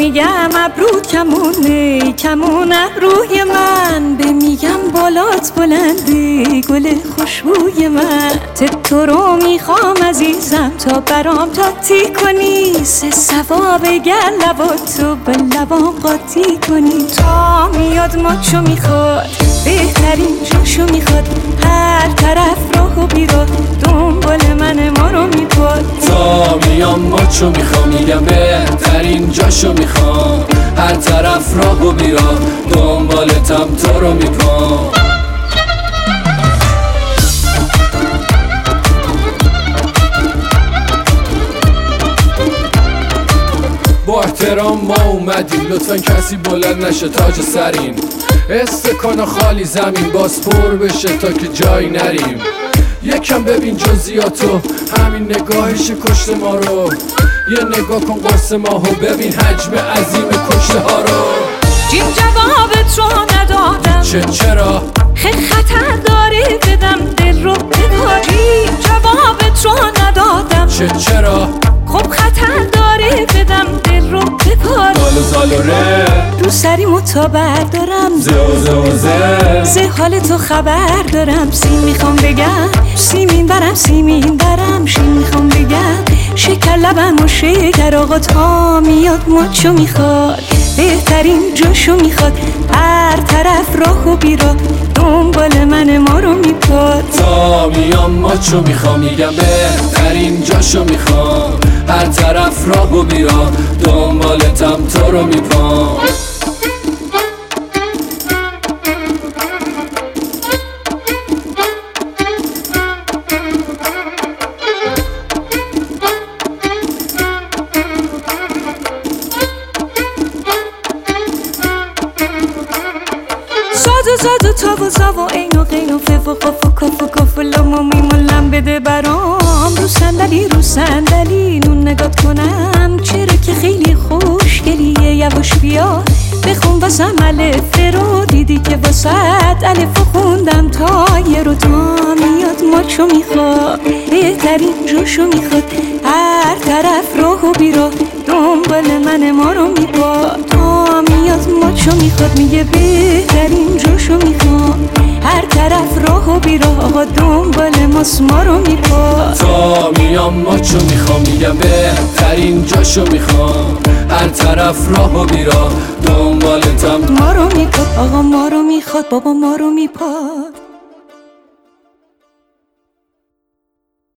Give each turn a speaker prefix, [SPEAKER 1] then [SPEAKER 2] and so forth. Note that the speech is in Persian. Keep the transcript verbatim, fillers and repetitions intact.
[SPEAKER 1] میگم ابرو کمونه کمون ابروی من، به میگم بالات بلنده گل خوشبوی من. تو رو میخوام عزیزم تا برام تاتی کنی، سه ثواب گر لباتو به لبام قاطی کنی. تا میاد ماچو میخواد بهترین جاشو میخواد، هر طرف راه و بیراه دنبال من ما رو میپاد.
[SPEAKER 2] تا میام ماچو میخوام میگم بهترین جاشو میخوام، هر طرف راه و بیراه دنبالتم تو رو میپام. با احترام ما اومدیم، لطفا کسی بلند نشه تاج سرین. استکان خالی زمین باز پر بشه تا که جایی نریم. یکم ببین جزئیاتو، همین نگاهش کشته ما رو. یه نگاه کن قرص ماهو، ببین حجم عظیم کشته ها رو.
[SPEAKER 1] جیم جوابت رو ندادم
[SPEAKER 2] چه چرا؟
[SPEAKER 1] خیلی خطر داری بدم دل رو بداری. جوابت رو ندادم
[SPEAKER 2] چه چرا؟
[SPEAKER 1] خب خطر داری بدم دل رو بپار.
[SPEAKER 2] زالو زالو ره
[SPEAKER 1] رو سری متا بردارم،
[SPEAKER 2] زه و زه و زه
[SPEAKER 1] زه حال تو خبر دارم. سیم میخوام بگم سیمین برم سیمین برم، شین میخوام بگم شکر لبم و شکر. آقا تا میاد ماچو میخواد بهترین جاشو میخواد، هر طرف راه و بیراه دنبال من ما رو میپاد.
[SPEAKER 2] تا میام ماچو میخوام میگم بهترین جاشو میخوام، هر طرف راه و بیراه دنبالتم تو رو میپام.
[SPEAKER 1] ساز و زاد و تاب و زاب و این و غین و فف و قف و کف و کف و لام و میم و لم بده برام. رو صندلی رو صندلی نون نگات کنم، چرا که خیلی خوشگلیه. یواش بیا بخون واسم الف رو، دیدی که واسط الف خوندم تا یه رو. تا میاد ماچو میخواد بهترین جاشو میخواد، هر طرف راه و بیراه دنبال من ما رو میپاد. تا میاد ماچو میخواد میگه بهترین جاشو میخوام، هر طرف راه و بیراه آقا دنبال ماست ما رو میپاد.
[SPEAKER 2] تا میام ماچو میخوام میگم بهترین جاشو میخوام، هر طرف راه و بیراه دنبالتم
[SPEAKER 1] ما رو میپاد. آقا ما رو میخواد بابا ما رو میپاد.